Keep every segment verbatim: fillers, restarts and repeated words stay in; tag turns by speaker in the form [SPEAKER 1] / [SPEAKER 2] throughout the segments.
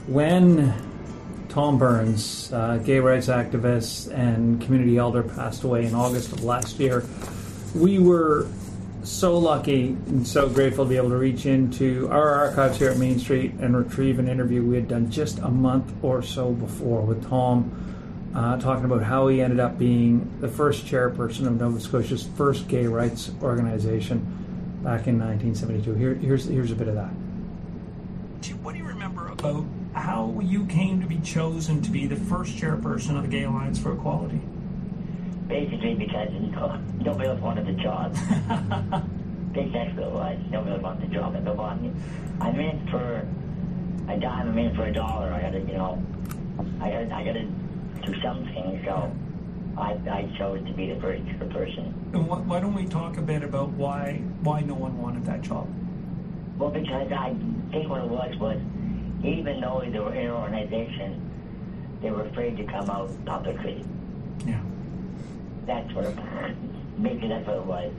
[SPEAKER 1] when Tom Burns, uh, gay rights activist and community elder, passed away in August of last year, we were so lucky and so grateful to be able to reach into our archives here at Main Street and retrieve an interview we had done just a month or so before with Tom, uh, talking about how he ended up being the first chairperson of Nova Scotia's first gay rights organization back in nineteen seventy-two. Here, here's, here's a bit of that.
[SPEAKER 2] What do you remember about how you came to be chosen to be the first chairperson of the Gay Alliance for Equality?
[SPEAKER 3] Basically because no, nobody else wanted the job. Big that's what it was. Nobody else wanted the job. And I'm, I'm in for a dime, I'm in for a dollar. I gotta, you know, I gotta, I gotta do something. So I, I chose to be the first person.
[SPEAKER 2] And what, why don't we talk a bit about why why no one wanted that job?
[SPEAKER 3] Well, because I think what it was was, even though they were in an organization, they were afraid to come out publicly.
[SPEAKER 2] Yeah.
[SPEAKER 3] That's what it was. Maybe that's what it was.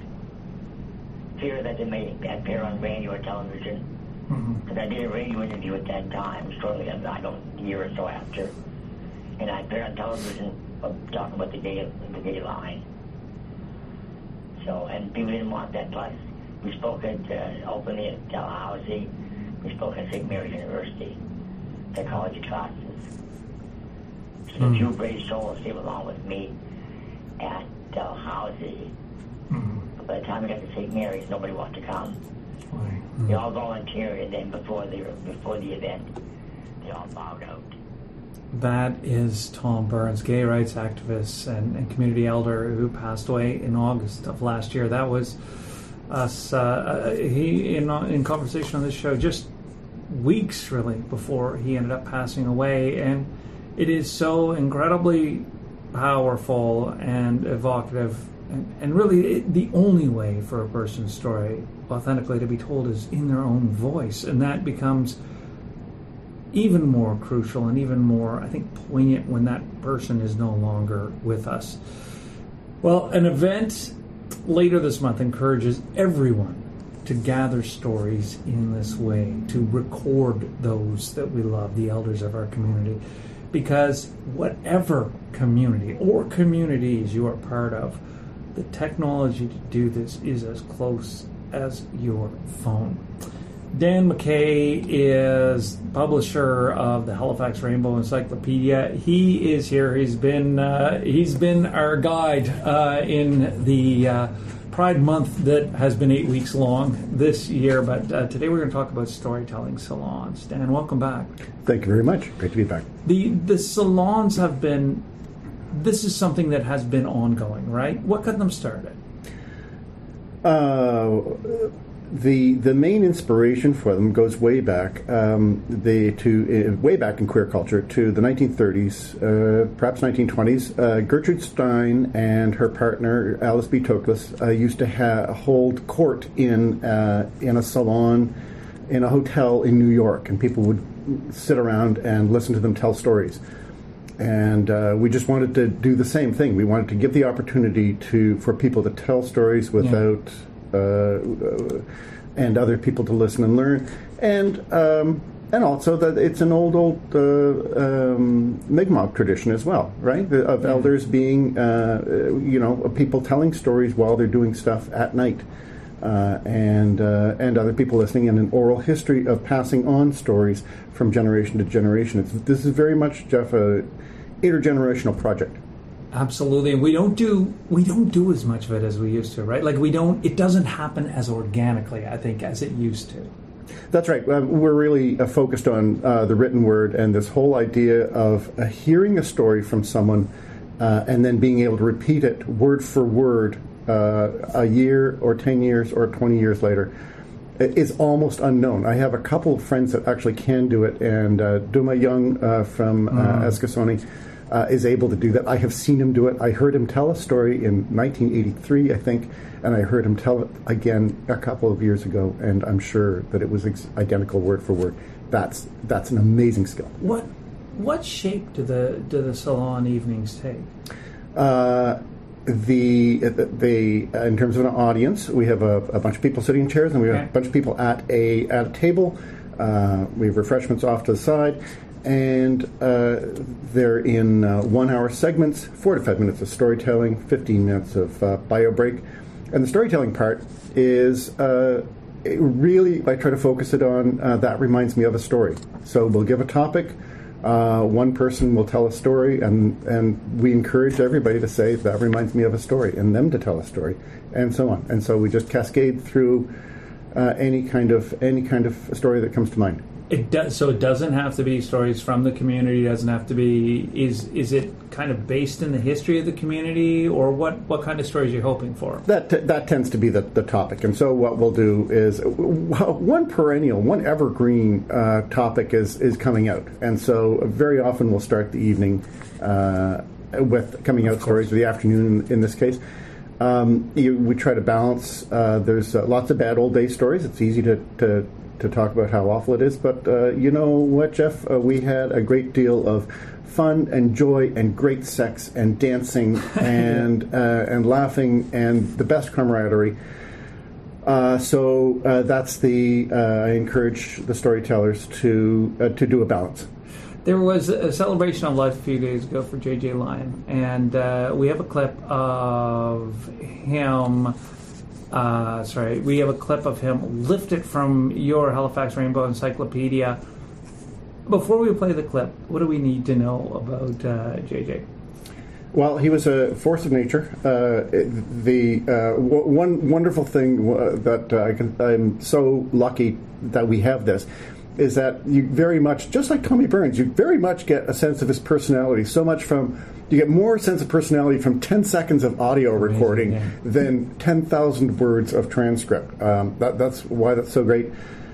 [SPEAKER 3] Fear that they may appear on radio or television. Because mm-hmm. I did a radio interview at that time, shortly, I don't, a year or so after. And I appeared on television talking about the gay, the gay line. So, and people didn't want that. Plus, we spoke at, uh, openly at Dalhousie. We spoke at Saint Mary's University, psychology classes. So mm-hmm. the few brave souls came along with me at Dalhousie. Mm-hmm. But by the time we got to Saint Mary's, nobody wanted to come. Mm-hmm. They all volunteered, and then before the before the event, they all bowed out.
[SPEAKER 1] That is Tom Burns, gay rights activist and, and community elder who passed away in August of last year. That was us. Uh, he in in conversation on this show just weeks really before he ended up passing away, and it is so incredibly powerful and evocative, and, and really it, the only way for a person's story authentically to be told is in their own voice, and that becomes even more crucial and even more, I think, poignant when that person is no longer with us. Well, an event later this month encourages everyone to gather stories in this way, to record those that we love, the elders of our community. Because whatever community or communities you are part of, the technology to do this is as close as your phone. Dan McKay is publisher of the Halifax Rainbow Encyclopedia. He is here. He's been uh, he's been our guide uh, in the uh, Pride Month that has been eight weeks long this year. But uh, today we're going to talk about storytelling salons. Dan, welcome back.
[SPEAKER 4] Thank you very much. Great to be back.
[SPEAKER 1] The the salons have been. This is something that has been ongoing, right? What got them started?
[SPEAKER 4] Uh. The the main inspiration for them goes way back, um, they to uh, way back in queer culture to the nineteen thirties, uh, perhaps nineteen twenties. Uh, Gertrude Stein and her partner Alice B. Toklas uh, used to ha- hold court in uh, in a salon in a hotel in New York, and people would sit around and listen to them tell stories. And uh, we just wanted to do the same thing. We wanted to give the opportunity to for people to tell stories without. Yeah. Uh, and other people to listen and learn, and um, and also that it's an old old uh, um, Mi'kmaq tradition as well, right? The, of yeah. elders being uh, you know people telling stories while they're doing stuff at night, uh, and uh, and other people listening, and an oral history of passing on stories from generation to generation. It's, this is very much, Jeff, a intergenerational project.
[SPEAKER 1] Absolutely, and we don't do we don't do as much of it as we used to, right? Like we don't. It doesn't happen as organically, I think, as it used to.
[SPEAKER 4] That's right. Uh, we're really uh, focused on uh, the written word and this whole idea of uh, hearing a story from someone uh, and then being able to repeat it word for word uh, a year or ten years or twenty years later is almost unknown. I have a couple of friends that actually can do it, and uh, Duma Young uh, from uh, mm. Eskasoni. Uh, is able to do that. I have seen him do it. I heard him tell a story in nineteen eighty-three, I think, and I heard him tell it again a couple of years ago, and I'm sure that it was ex- identical word for word. That's that's an amazing skill.
[SPEAKER 1] What what shape do the do the salon evenings take?
[SPEAKER 4] Uh, the they in terms of an audience, we have a, a bunch of people sitting in chairs, and we have okay. a bunch of people at a at a table. Uh, we have refreshments off to the side. and uh, they're in uh, one-hour segments, four to five minutes of storytelling, fifteen minutes of uh, bio break. And the storytelling part is uh, really, I try to focus it on, uh, that reminds me of a story. So we'll give a topic, uh, one person will tell a story, and, and we encourage everybody to say, that reminds me of a story, and them to tell a story, and so on. And so we just cascade through uh, any kind of any kind of story that comes to mind.
[SPEAKER 1] It does, so it doesn't have to be stories from the community. It doesn't have to be. Is is it kind of based in the history of the community, or what? What kind of stories are you hoping for?
[SPEAKER 4] That t- that tends to be the, the topic, and so what we'll do is one perennial, one evergreen uh, topic is is coming out, and so very often we'll start the evening uh, with coming out stories, or the afternoon in, in this case. Um, you, we try to balance. Uh, there's uh, lots of bad old day stories. It's easy to. to to talk about how awful it is, but uh, you know what, Jeff? Uh, we had a great deal of fun and joy and great sex and dancing and uh, and laughing and the best camaraderie. Uh, so uh, that's the uh, I encourage the storytellers to uh, to do a balance.
[SPEAKER 1] There was a celebration of life a few days ago for J J Lyon, and uh, we have a clip of him. Uh, sorry, we have a clip of him lifted from your Halifax Rainbow Encyclopedia. Before we play the clip, what do we need to know about uh, J J?
[SPEAKER 4] Well, he was a force of nature. Uh, the uh, w- one wonderful thing w- that uh, I can, I'm so lucky that we have this is that you very much, just like Tommy Burns, you very much get a sense of his personality. So much from you get more sense of personality from ten seconds of audio recording
[SPEAKER 1] yeah.
[SPEAKER 4] than ten thousand words of transcript. Um, that, that's why that's so great.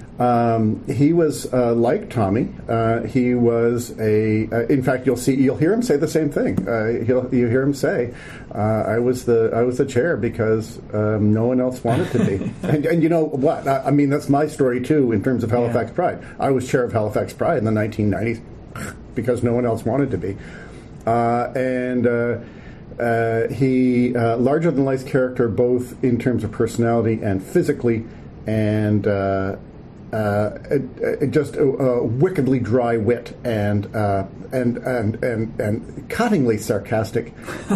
[SPEAKER 4] Um, he was uh, like Tommy. Uh, he was a. Uh, in fact, you'll see, you'll hear him say the same thing. Uh, he'll you hear him say, uh, "I was the I was the chair because um, no one else wanted to be." and, and you know what? I, I mean, that's my story too in terms of Halifax
[SPEAKER 1] yeah.
[SPEAKER 4] Pride. I was chair of Halifax Pride in the nineteen nineties because no one else wanted to be. Uh, and uh, uh, he uh, larger than life character, both in terms of personality and physically, and. Uh, Uh, it, it just a, a wickedly dry wit and uh, and, and and and cuttingly sarcastic,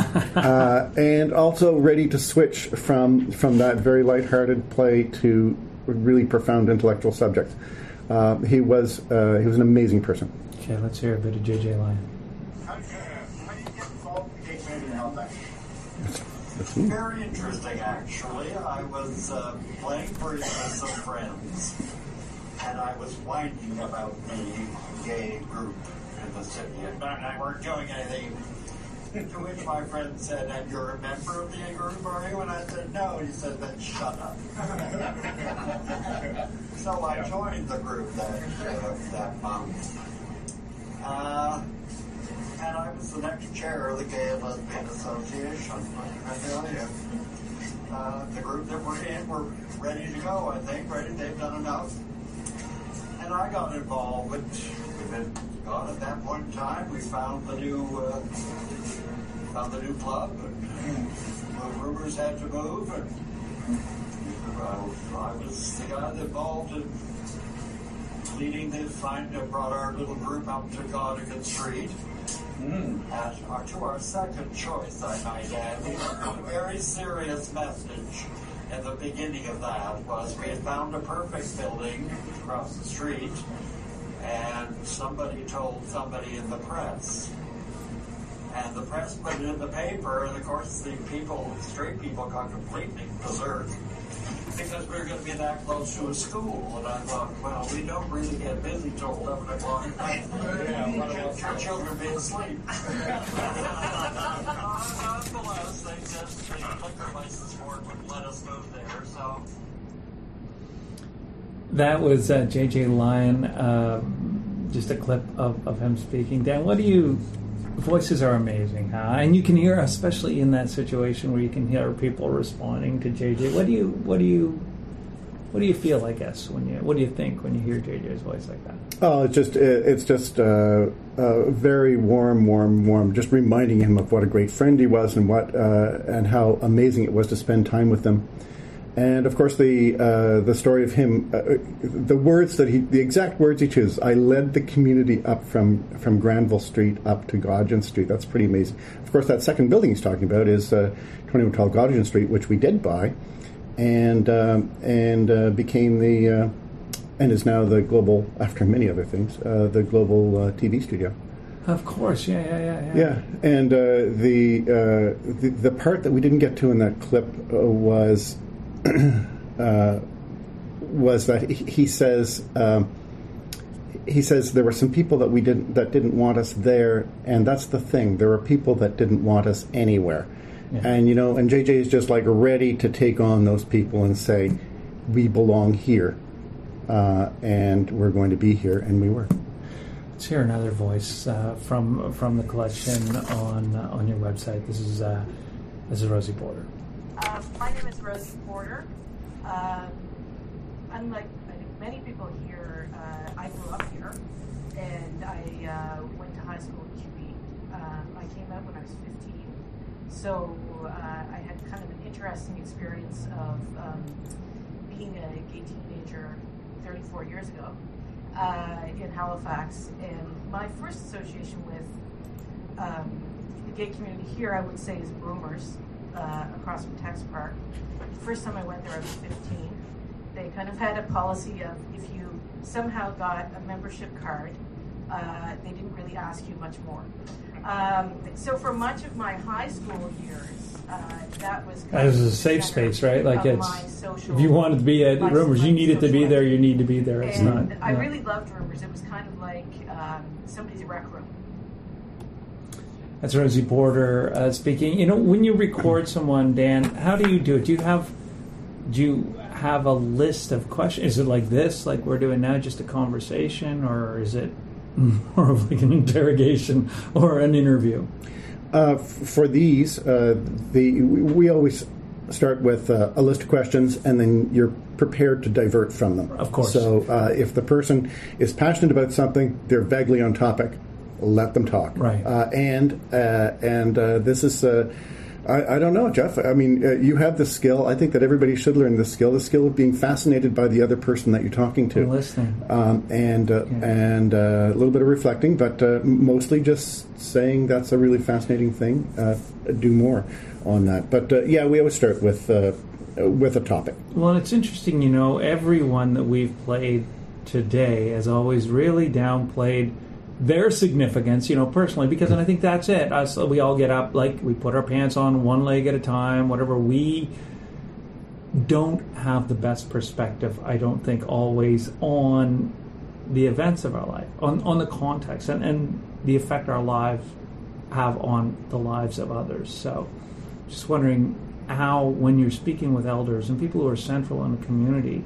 [SPEAKER 4] uh, and also ready to switch from from that very lighthearted play to really profound intellectual subjects. Uh, he was uh, he was an amazing person.
[SPEAKER 1] Okay, let's hear a bit of J J Lyon.
[SPEAKER 5] How do you get involved in gay community in Halifax?
[SPEAKER 4] That's me.
[SPEAKER 5] Very interesting, actually. I was uh, playing bridge with some friends. And I was whining about the gay group in the city. And I weren't doing anything. To which my friend said, "And you're a member of the gay group, are you?" And I said, "No." He said, "Then shut up." So I joined the group that, uh, that month. Uh, and I was the next chair of the Gay and Lesbian Association. I tell you. Uh, the group that we're in, we're ready to go, I think. Ready? They've done enough. And I got involved, but we've been gone at that point in time. We found the new, uh, found the new club, and the rumors had to move, and uh, I was the guy that involved in leading the find that brought our little group up to Godigan Street. Mm. At our, to our second choice, I might add, we had a very serious message. And the beginning of that was we had found a perfect building across the street, and somebody told somebody in the press. And the press put it in the paper, and of course the people, straight people, got completely berserk because we were going to be that close to a school. And I thought, well, we don't really get busy till eleven o'clock at night. Yeah, your children be asleep. Nonetheless, they just, the liquor license board wouldn't let us move there, so.
[SPEAKER 1] That was uh, J J Lyon, uh, just a clip of, of him speaking. Dan, what do you... Voices are amazing, huh? And you can hear, especially in that situation where you can hear people responding to J J. What do you, what do you, what do you feel? I guess when you, what do you think when you hear J J's voice like that?
[SPEAKER 4] Oh, it's just, it's just uh, uh, very warm, warm, warm. Just reminding him of what a great friend he was, and what, uh, and how amazing it was to spend time with him. And of course, the uh, the story of him, uh, the words that he, the exact words he chose. I led the community up from, from Granville Street up to Goderich Street. That's pretty amazing. Of course, that second building he's talking about is uh, twenty-one twelve Goderich Street, which we did buy, and um, and uh, became the uh, and is now the global, after many other things, uh, the global uh, T V studio.
[SPEAKER 1] Of course, yeah, yeah, yeah, yeah.
[SPEAKER 4] Yeah, and uh, the, uh, the the part that we didn't get to in that clip uh, was. uh, was that he, he says um, he says there were some people that we didn't that didn't want us there, and that's the thing. There are people that didn't want us anywhere, yeah. and you know, and J J is just like ready to take on those people and say, we belong here, uh, and we're going to be here, and we were.
[SPEAKER 1] Let's hear another voice uh, from from the collection on uh, on your website. This is uh, this is Rosie Porter.
[SPEAKER 6] Uh, my name is Rosie Porter. Um, unlike I think many people here, uh, I grew up here, and I uh, went to high school in Q E. Um, I came out when I was fifteen, so uh, I had kind of an interesting experience of um, being a gay teenager thirty-four years ago uh, in Halifax. And my first association with um, the gay community here, I would say, is Broomers. Uh, across from Tex Park. The first time I went there, I was fifteen. They kind of had a policy of if you somehow got a membership card, uh, they didn't really ask you much more. Um, so for much of my high school years, uh, that was kind
[SPEAKER 1] that was
[SPEAKER 6] of
[SPEAKER 1] a safe space, right? Like it's
[SPEAKER 6] social,
[SPEAKER 1] if you wanted to be at
[SPEAKER 6] my,
[SPEAKER 1] Roomers,
[SPEAKER 6] my
[SPEAKER 1] you needed to be
[SPEAKER 6] life.
[SPEAKER 1] there. You need to be there. It's
[SPEAKER 6] and
[SPEAKER 1] not.
[SPEAKER 6] I
[SPEAKER 1] no.
[SPEAKER 6] really loved Roomers. It was kind of like um, somebody's rec room.
[SPEAKER 1] That's Rosie Porter uh, speaking. You know, when you record someone, Dan, how do you do it? Do you have do you have a list of questions? Is it like this, like we're doing now, just a conversation, or is it more of like an interrogation or an interview?
[SPEAKER 4] Uh, f- for these, uh, the we always start with uh, a list of questions, and then you're prepared to divert from them.
[SPEAKER 1] Of course.
[SPEAKER 4] So uh, if the person is passionate about something, they're vaguely on topic. Let them talk.
[SPEAKER 1] Right.
[SPEAKER 4] Uh, and uh, and uh, this is, uh, I, I don't know, Jeff. I mean, uh, you have the skill. I think that everybody should learn this skill, the skill of being fascinated by the other person that you're talking to.
[SPEAKER 1] And listening.
[SPEAKER 4] Um, and uh,
[SPEAKER 1] yeah.
[SPEAKER 4] and uh, a little bit of reflecting, but uh, mostly just saying that's a really fascinating thing. Uh, do more on that. But uh, yeah, we always start with uh, with a topic.
[SPEAKER 1] Well, it's interesting, you know, everyone that we've played today has always really downplayed their significance, you know, personally, because and I think that's it. Us, we all get up, like, we put our pants on one leg at a time, whatever. We don't have the best perspective, I don't think, always on the events of our life, on, on the context, and, and the effect our lives have on the lives of others. So just wondering how, when you're speaking with elders and people who are central in the community,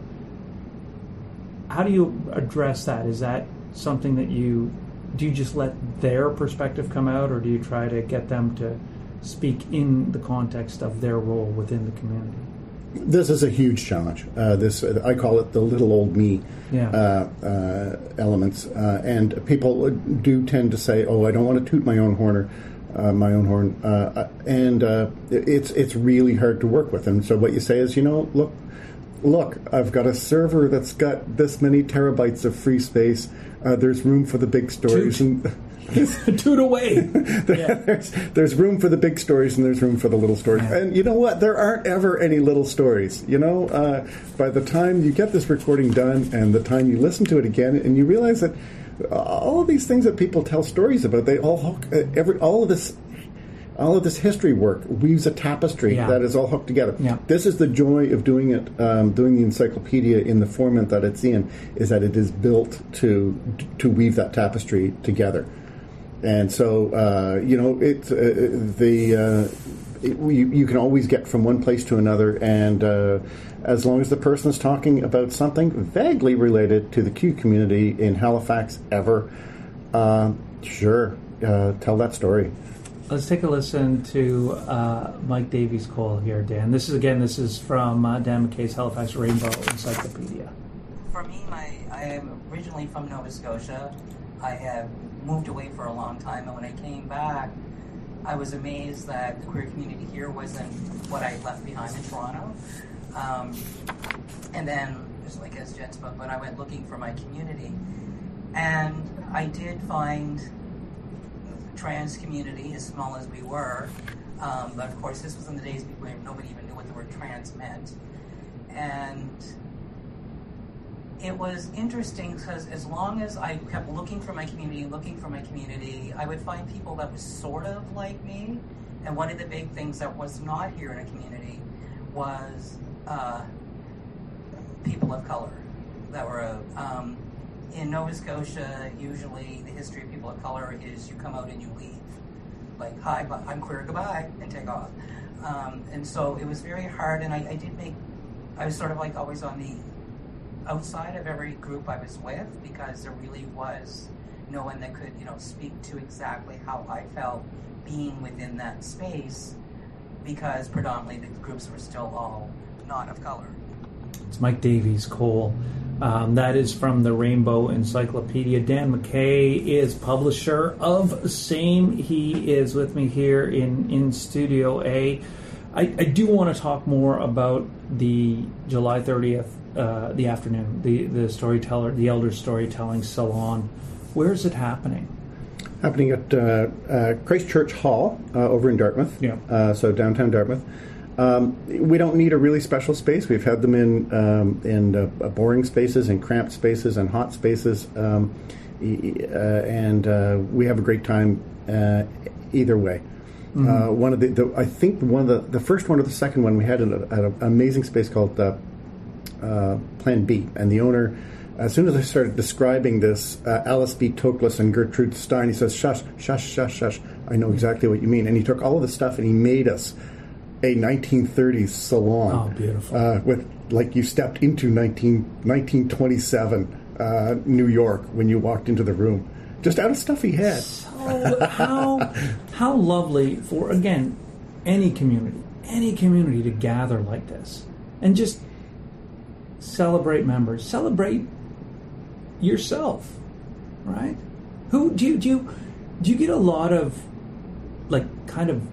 [SPEAKER 1] how do you address that? Is that something that you... Do you just let their perspective come out, or do you try to get them to speak in the context of their role within the community?
[SPEAKER 4] This is a huge challenge. Uh, this I call it the little old me
[SPEAKER 1] yeah.
[SPEAKER 4] uh, uh, elements, uh, and people do tend to say, "Oh, I don't want to toot my own horn, or, uh, my own horn," uh, and uh, it's it's really hard to work with. And so what you say is, you know, look, look, I've got a server that's got this many terabytes of free space. Uh, there's room for the big stories.
[SPEAKER 1] Toot.
[SPEAKER 4] And
[SPEAKER 1] Toot away. Yeah.
[SPEAKER 4] there's, there's room for the big stories and there's room for the little stories.
[SPEAKER 1] Yeah.
[SPEAKER 4] And you know what? There aren't ever any little stories. You know, uh, by the time you get this recording done and the time you listen to it again, and you realize that all of these things that people tell stories about, they all hook, uh, every all of this. All of this history work weaves a tapestry
[SPEAKER 1] yeah.
[SPEAKER 4] that is all hooked together.
[SPEAKER 1] Yeah.
[SPEAKER 4] This is the joy of doing it, um, doing the encyclopedia in the format that it's in, is that it is built to to weave that tapestry together. And so, uh, you know, it's uh, the uh, it, you, you can always get from one place to another, and uh, as long as the person is talking about something vaguely related to the Q community in Halifax ever, uh, sure, uh, tell that story.
[SPEAKER 1] Let's take a listen to uh, Mike Davies' call here, Dan. This is, again, this is from uh, Dan McKay's Halifax Rainbow Encyclopedia.
[SPEAKER 7] For me, my I am originally from Nova Scotia. I have moved away for a long time, and when I came back, I was amazed that the queer community here wasn't what I left behind in Toronto. Um, and then, just like as Jen spoke about, I went looking for my community. And I did find the trans community, as small as we were, um, but of course this was in the days where nobody even knew what the word trans meant. And it was interesting because as long as I kept looking for my community, looking for my community, I would find people that was sort of like me. And one of the big things that was not here in a community was uh, people of color that were um, in Nova Scotia. Usually the history of people of color is you come out and you leave, like, hi, but I'm queer, goodbye, and take off. Um, and so it was very hard, and I, I did make, I was sort of like always on the outside of every group I was with, because there really was no one that could, you know, speak to exactly how I felt being within that space, because predominantly the groups were still all not of color.
[SPEAKER 1] It's Mike Davies Cole. Um, that is from the Rainbow Encyclopedia. Dan McKay is publisher of same. He is with me here in, in Studio A. I, I do want to talk more about the July thirtieth, uh, the afternoon, the, the storyteller, the Elder Storytelling Salon. Where is it happening?
[SPEAKER 4] Happening at uh, uh, Christchurch Hall uh, over in Dartmouth,
[SPEAKER 1] yeah.
[SPEAKER 4] uh, so downtown Dartmouth. Um, we don't need a really special space. We've had them in um, in uh, boring spaces, and cramped spaces, and hot spaces, um, uh, and uh, we have a great time uh, either way. Mm-hmm. Uh, one of the, the, I think one of the, the first one or the second one we had an, an amazing space called uh, uh, Plan B, and the owner. As soon as I started describing this, uh, Alice B. Toklas and Gertrude Stein, he says, shush, shush, shush, shush, I know exactly what you mean. And he took all of the stuff and he made us a nineteen thirties salon.
[SPEAKER 1] Oh, beautiful.
[SPEAKER 4] Uh, with, like, you stepped into nineteen twenty-seven uh, New York when you walked into the room. Just out of stuff he had.
[SPEAKER 1] So how, how lovely for, again, any community, any community to gather like this and just celebrate members, celebrate yourself, right? Who do you do you do you get a lot of like kind of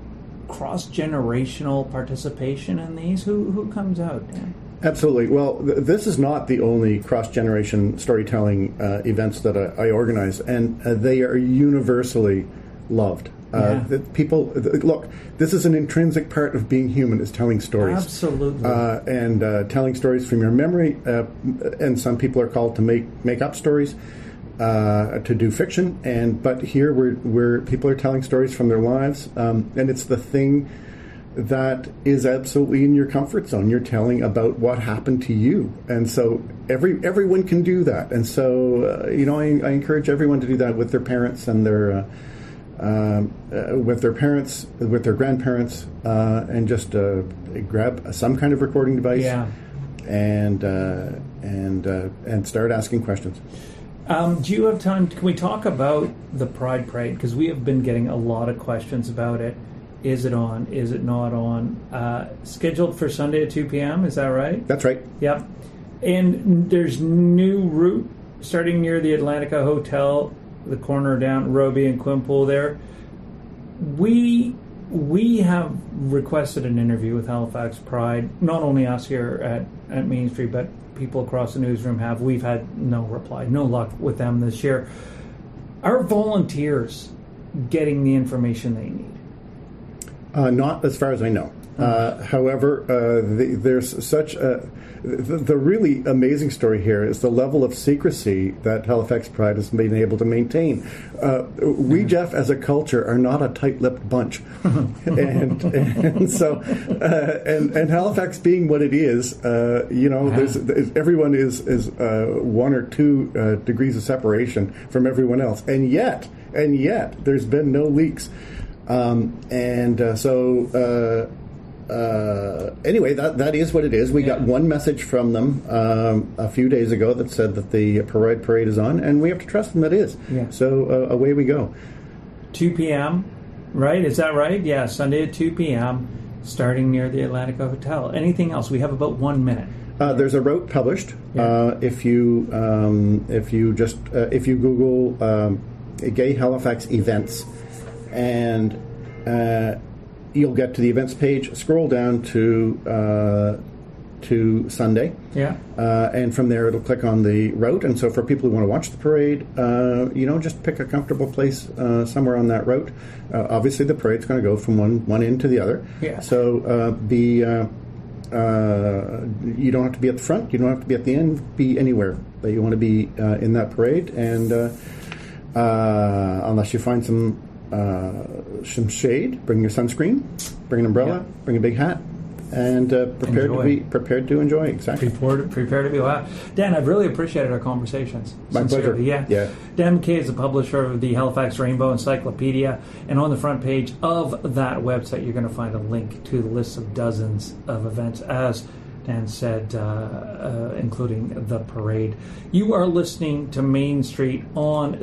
[SPEAKER 1] cross-generational participation in these? Who who comes out, Dan?
[SPEAKER 4] Absolutely. Well, th- this is not the only cross-generation storytelling uh, events that I, I organize, and uh, they are universally loved. Uh, yeah. the people th- look. This is an intrinsic part of being human: is telling stories.
[SPEAKER 1] Absolutely.
[SPEAKER 4] Uh, and uh, telling stories from your memory. Uh, and some people are called to make make up stories, uh, to do fiction. And but here, we're where people are telling stories from their lives, um, and it's the thing that is absolutely in your comfort zone. You're telling about what happened to you, and so every everyone can do that. And so uh, you know, I, I encourage everyone to do that with their parents and their. Uh, Um, uh, with their parents, with their grandparents, uh, and just uh, grab some kind of recording device,
[SPEAKER 1] yeah.
[SPEAKER 4] and uh, and uh, and start asking questions.
[SPEAKER 1] Um, do you have time? Can we talk about the Pride Parade? Because we have been getting a lot of questions about it. Is it on? Is it not on? Uh, scheduled for Sunday at two p.m. Is that right?
[SPEAKER 4] That's right.
[SPEAKER 1] Yep. And there's new route starting near the Atlantica Hotel, the corner down Robie and Quimpool there. We we have requested an interview with Halifax Pride. Not only us here at, at Main Street, but people across the newsroom have. We've had no reply, no luck with them this year. Are volunteers getting the information they need?
[SPEAKER 4] Uh, not as far as I know. Uh, however, uh, the, there's such a... The, the really amazing story here is the level of secrecy that Halifax Pride has been able to maintain. Uh, we, mm-hmm. Jeff, as a culture, are not a tight-lipped bunch, and and so uh, and and Halifax being what it is, uh, you know, yeah. there's, there's everyone is is uh, one or two uh, degrees of separation from everyone else, and yet and yet there's been no leaks, um, and uh, so. Uh, Uh, anyway, that that is what it is. We yeah. got one message from them um, a few days ago that said that the Pride Parade is on, and we have to trust them that it is.
[SPEAKER 1] Yeah.
[SPEAKER 4] So uh, away we go.
[SPEAKER 1] two p.m., right? Is that right? Yeah, Sunday at two p.m., starting near the Atlantica Hotel. Anything else? We have about one minute.
[SPEAKER 4] Uh, there's a route published. Yeah. Uh, if you um, if you just uh, if you Google um, Gay Halifax events, and uh, you'll get to the events page. Scroll down to uh, to Sunday.
[SPEAKER 1] Yeah.
[SPEAKER 4] Uh, and from there, it'll click on the route. And so for people who want to watch the parade, uh, you know, just pick a comfortable place uh, somewhere on that route. Uh, obviously, the parade's going to go from one, one end to the other.
[SPEAKER 1] Yeah.
[SPEAKER 4] So uh, be... Uh, Uh, you don't have to be at the front. You don't have to be at the end. Be anywhere that you want to be uh, in that parade, and uh, uh, unless you find some uh, some shade, bring your sunscreen, bring an umbrella,
[SPEAKER 1] Yeah.
[SPEAKER 4] bring a big hat, and uh, prepared
[SPEAKER 1] Enjoy.
[SPEAKER 4] to be prepared to enjoy. Exactly.
[SPEAKER 1] Prepare, prepare to be loud. Dan, I've really appreciated our conversations.
[SPEAKER 4] My pleasure.
[SPEAKER 1] Sincerely, yeah.
[SPEAKER 4] Yeah.
[SPEAKER 1] Dan McKay is the publisher of the Halifax Rainbow Encyclopedia, and on the front page of that website, you're going to find a link to the list of dozens of events, as Dan said, uh, uh, including the parade. You are listening to Main Street on